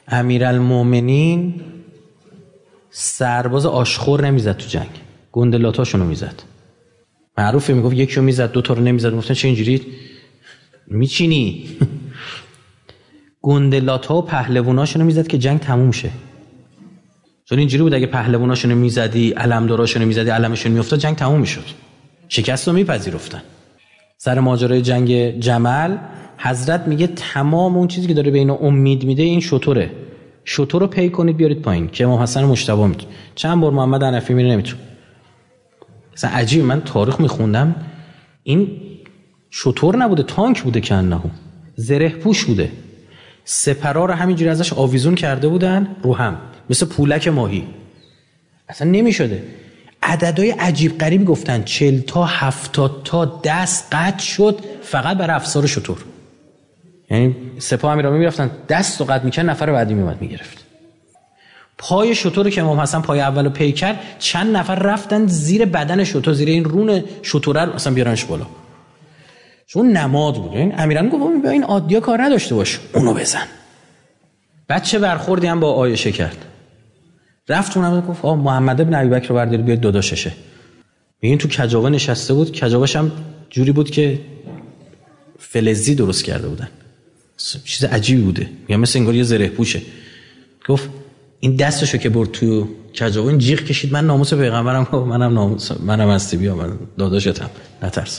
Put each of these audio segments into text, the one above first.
امیرالمومنین سرباز آشخور نمیزد تو جنگ، گندلاتاشونو میزد. معروفه میگفت یکی رو میزد 2 تا رو نمیزد. گفتن چه اینجوری میچینی؟ گندلات‌ها و پهلووناشونو میزد که جنگ تموم شه. چون اینجوری بود اگه پهلووناشونو میزدی، علمداراشونو میزدی، علمشون میافتاد، جنگ تموم میشد. شکست رو میپذیرفتن. سر ماجرای جنگ جمل حضرت میگه تمام اون چیزی که داره به اینا امید میده این شتره. شتر رو پی کنید بیارید پایین که امام حسن مجتبی میتونه. چند بار محمد حنفی میره نمیتونه. مثلا عجیب، من تاریخ میخوندم این شتر نبوده، تانک بوده که انهم زره پوش بوده. سپرا رو همینجوری ازش آویزون کرده بودن رو هم، مثل پولک ماهی. اصلا نمیشده. عددهای عجیب غریبی گفتن، 40 تا 70 تا دست قطع شد فقط برای افسار شتر. یعنی سپاه امیرالمومنین میرفتن دست رو قطع میکرد، نفر بعدی میومد میگرفت. پای شتر رو که امام حسن پای اولو پی کرد، چند نفر رفتن زیر بدن شتر، زیر این رون شتر رو مثلا بیارنش بالا. چون نماد بود. این امیران گفت این عادیه کار نداشته باش، اونو بزن. بچه برخوردی هم با عایشه کرد. رفت اونم گفت محمد ابن ابیبکر رو بردارید بیاد داداششه. این تو کجاوه نشسته بود، کجاوهش هم جوری بود که فلزی درست کرده بودن. چیز عجیبی بوده. میگم مثل انگار یه زره پوشه. گفت این دستشو که برد تو کجاوه این جیغ کشید من ناموس پیغمبرم، منم ناموس، منم هستی، بیا من داداشتم، نترس.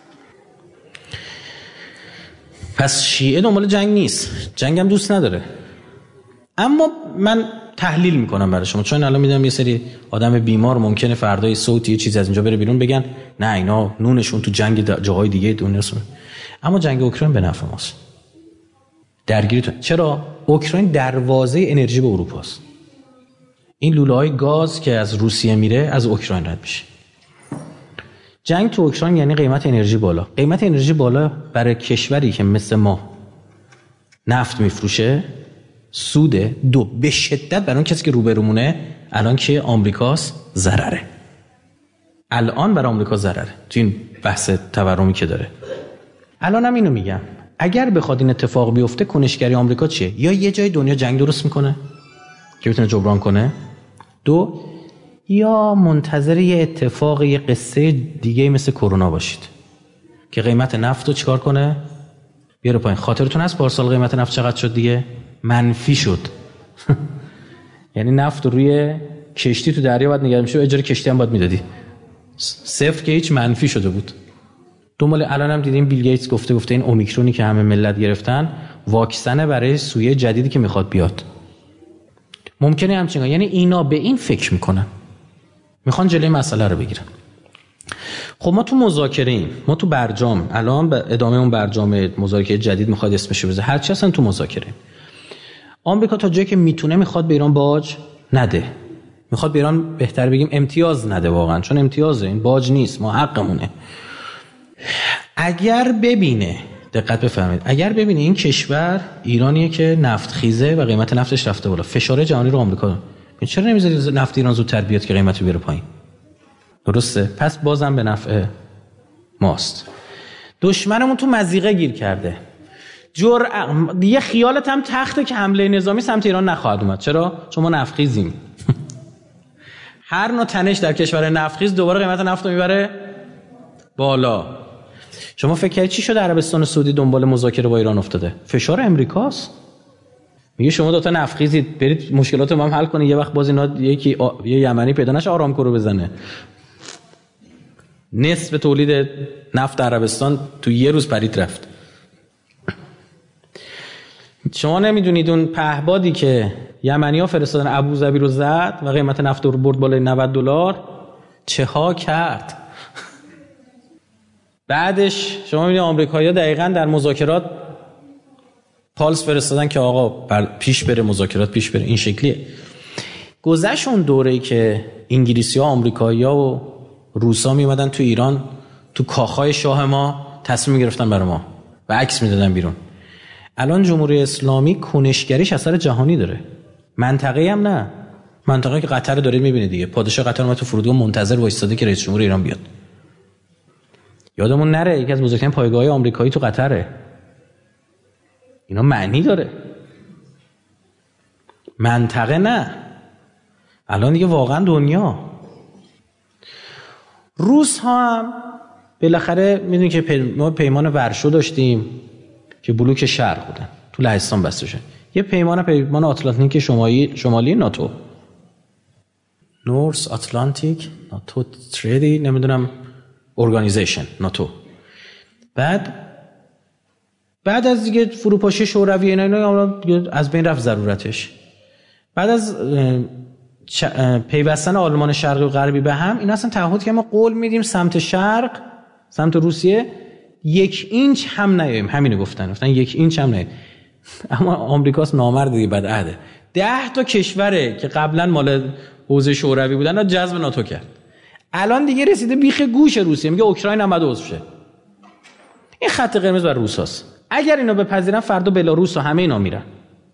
پس شیعه دنبال جنگ نیست، جنگم دوست نداره. اما من تحلیل میکنم برای شما، چون الان میدونم یه سری آدم بیمار ممکنه فردای صوتی یه چیزی از اینجا بره بیرون بگن نه اینا نونشون تو جنگ جاهای دیگه دنیاست. اما جنگ اوکراین به نفع ماست. درگیریتون چرا؟ اوکراین دروازه انرژی به اروپا است. این لوله‌های گاز که از روسیه میره از اوکراین رد میشه. جنگ تو اوکراین یعنی قیمت انرژی بالا. قیمت انرژی بالا برای کشوری که مثل ما نفت میفروشه سوده. دو، به شدت برای اون کسی که روبرومونه الان که آمریکاست ضرره. الان برای آمریکا ضرره تو این بحث تورمی که داره. الان هم اینو میگم اگر بخواد این اتفاق بیفته کنشگری آمریکا چیه؟ یا یه جای دنیا جنگ درست میکنه که بتونه جبران کنه، دو، یا منتظر یه اتفاق یه قصه دیگه مثل کرونا باشید که قیمت نفت رو چیکار کنه؟ بیاره پایین. خاطرتون هست پارسال قیمت نفت چقدر شد دیگه؟ منفی شد. یعنی نفت روی کشتی تو دریا باید نگه میشه، اجاره کشتی هم باید میدادی. صفر که هیچ، منفی شده بود. دنبال الان هم دیدیم بیل گیتس گفته این اومیکرونی که همه ملت گرفتن واکسن برای سویه جدیدی که میخواد بیاد. ممکنه همچین، یعنی اینا به این فکر میکنن، میخوان جلوی مسئله رو بگیرن. خب ما تو مذاکره ایم، ما تو برجام، الان به ادامه اون برجام مذاکره جدید میخواد اسمش بذاره، هر چی هستن تو مذاکره. آمریکا تا جایی که میتونه میخواد به ایران باج نده، میخواد به ایران بهتر بگیم امتیاز نده واقعا، چون امتیازه، این باج نیست، ما حقمونه. اگر ببینه، دقت بفرمایید، اگر ببینه این کشور ایرانیه که نفت خیزه و قیمت نفتش رفته بالا، فشار جهانی رو آمریکا، چرا نمیذاری نفت ایران زودتر بیاد که قیمت رو بیاره پایین؟ درسته؟ پس بازم به نفع ماست. دشمنمون تو مضیقه گیر کرده. دیگه خیالت هم تخته که حمله نظامی سمت ایران نخواهد اومد. چرا؟ چون ما نفتخیزیم. هر نوع تنش در کشور نفتخیز دوباره قیمت نفت رو میبره بالا. شما فکر کنید چی شده عربستان سعودی دنبال مذاکره با ایران افتاده؟ فشار امریکاست. میگه شما دو تا نفتخیزید، برید مشکلات ما هم حل کنید، یه وقت باز اینا یه یمنی پیدا نشه آرامکو رو بزنه. نصف تولید نفت عربستان تو یه روز پرید رفت. شما نمیدونید اون پهبادی که یمنی‌ها فرستادن ابوظبی رو زد و قیمت نفت رو برد بالای $90 چه ها کرد. بعدش شما میبینید آمریکایی‌ها دقیقاً در مذاکرات پالس فرستادن که آقا پیش بره، مذاکرات پیش بره. این شکلیه. گذشت اون دوره‌ای که انگلیسی‌ها، آمریکایی‌ها و روسا میومدن تو ایران، تو کاخهای شاه ما تصمیم گرفتن برای ما و عکس میدادن بیرون. الان جمهوری اسلامی کنشگریش اثر جهانی داره. منطقه‌ای هم نه. منطقه‌ای که قطر دارید میبینید دیگه. پادشاه قطر اومد تو فرودگاه منتظر وایساده که رئیس جمهور ایران بیاد. یادمون نره یکی از بزرگترین پایگاه‌های آمریکایی تو قطره. اینا معنی داره. منطقه نه، الان دیگه واقعا دنیا. روس ها هم بالاخره میدونی که ما پیمان ورشو داشتیم که بلوک شرق بودن، تو لهستان بسته شد. یه پیمان آتلانتیک شمالی ناتو، نورس آتلانتیک ناتو تریدی نمیدونم ارگانیزیشن ناتو. بعد از دیگه فروپاشی شوروی اینا از بین رفت ضرورتش. بعد از پیوستن آلمان شرقی و غربی به هم، این اصلا تعهد که ما قول میدیم سمت شرق، سمت روسیه 1 اینچ هم نیاییم. همینو گفتن 1 اینچ هم نیاییم. اما آمریکاست نامرد دیگه، بعد عهده 10 تا کشوره که قبلا مال حوزه شوروی بودن رو جذب ناتو کرد. الان دیگه رسیده بیخ گوش روسیه، میگه اوکراین هم باید عضو شه. این خط قرمز بر روساست. اگر اینو بپذیرن فردا بلاروس و همه اینا میرن.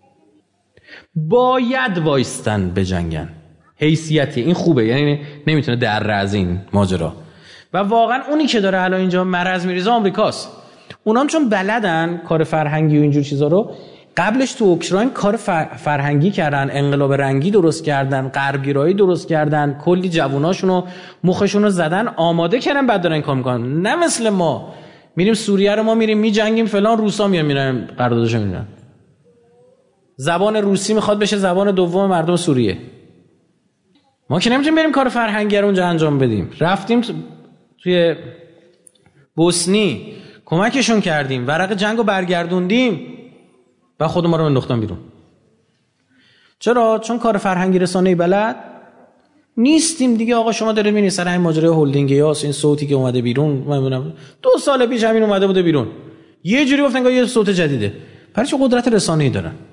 باید وایستن بجنگن. حیثیتی این خوبه، یعنی نمیتونه در از این ماجرا. و واقعا اونی که داره الان اینجا مرز میریزه آمریکاست. اونام چون بلدن کار فرهنگی و اینجور چیزا رو، قبلش تو اوکراین کار فرهنگی کردن، انقلاب رنگی درست کردن، غربگرایی درست کردن، کلی جووناشونو مخشونو زدن، آماده کردن، بعد دارن کار میکنن. نه مثل ما میریم سوریه رو ما میریم میجنگیم فلان، روسا میرن قراردادشو میرن. زبان روسی میخواد بشه زبان دوم مردم سوریه. ما که نمیتونیم بریم کار فرهنگی رو اونجا انجام بدیم. رفتیم توی بوسنی کمکشون کردیم، ورق جنگو برگردوندیم و خود ما رو انداختن بیرون. چرا؟ چون کار فرهنگی رسانه‌ای بلد نیستیم دیگه. آقا شما دارید می‌بینید سر این ماجرای هولدینگ یاس، این صوتی که اومده بیرون، من می‌دونم 2 سال پیش همین اومده بوده بیرون، یه جوری گفتن که یه صوت جدیده. برای چه قدرت رسانه‌ای دارن؟